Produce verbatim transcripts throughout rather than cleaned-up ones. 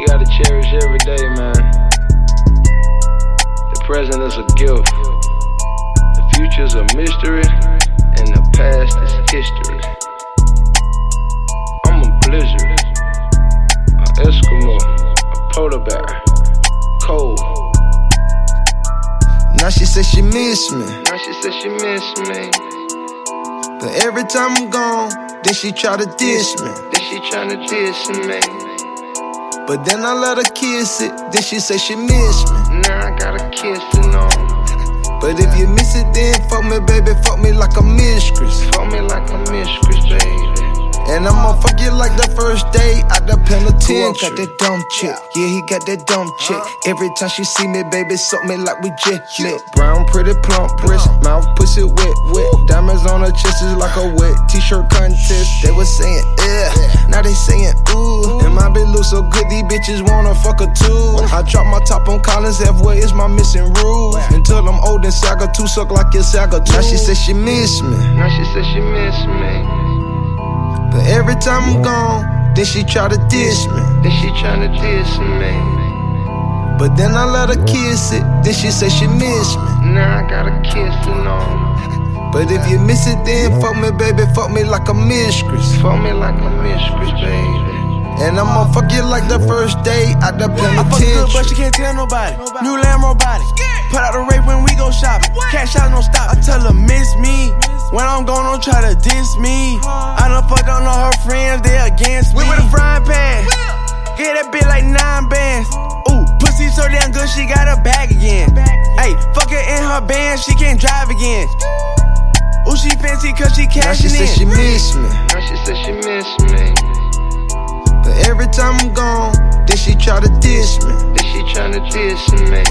You gotta cherish every day, man. The present is a gift. The future's a mystery, and the past is history. I'm a blizzard, an Eskimo, a polar bear, cold. Now she said she miss me. Now she said she miss me. But every time I'm gone, then she try to diss me. Then she tryna diss me. But then I let her kiss it, then she say she miss me. Now I gotta kiss it on. But if you miss it, then fuck me, baby, fuck me like a mistress. Fuck me like a mistress, baby. And I'ma fuck you like the first day out the penitentiary. Got that dumb chick, yeah, he got that dumb chick. Every time she see me, baby, suck me like we jet lit. Brown, pretty, plump wrist, mouth, pussy, wet, wet. Diamonds on her chest is like a wet t-shirt contest. They was saying, yeah, now they saying, ooh. And my bitch look so good, these bitches wanna fuck her too. I drop my top on Collins, halfway is my missing rule. Until I'm old and Saga two, suck like your Saga two. Now she said she miss me. Now she said she miss me. But every time I'm gone, then she try to diss me. Then she tryna diss me. But then I let her kiss it, then she say she miss me. Now I gotta kiss it on. But if you miss it, then fuck me, baby, fuck me like a mistress. Fuck me like a mistress, baby. And I'ma fuck you like the first day out the penitentiary. I fuck good, but she can't tell nobody. New Lamb robotic. Put out the rape when we go shopping. Cash out, no stop. I tell her miss me. When I'm gone, don't try to diss me. I done fucked on all her friends, they against me. We with a frying pan. Get that bitch like nine bands. Ooh, pussy so damn good, she got a bag again. Ayy, fuck her in her band, she can't drive again. Ooh, she fancy cause she cashing in. Now she said she miss me. Now she said she miss me. But every time I'm gone, then she try to diss me. Then she tryna diss me.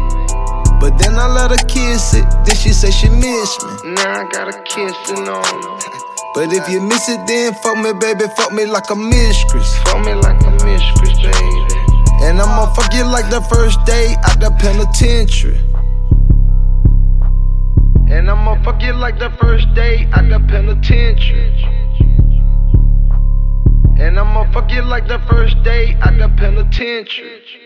But then I let her kiss it, then she say she miss me. Now I gotta kiss it on. But if you miss it, then fuck me, baby, fuck me like a mistress. Fuck me like a mistress, baby. And I'ma fuck you like the first day out the penitentiary. And I'ma fuck you like the first day out the penitentiary. And I'ma fuck you like the first day out the penitentiary.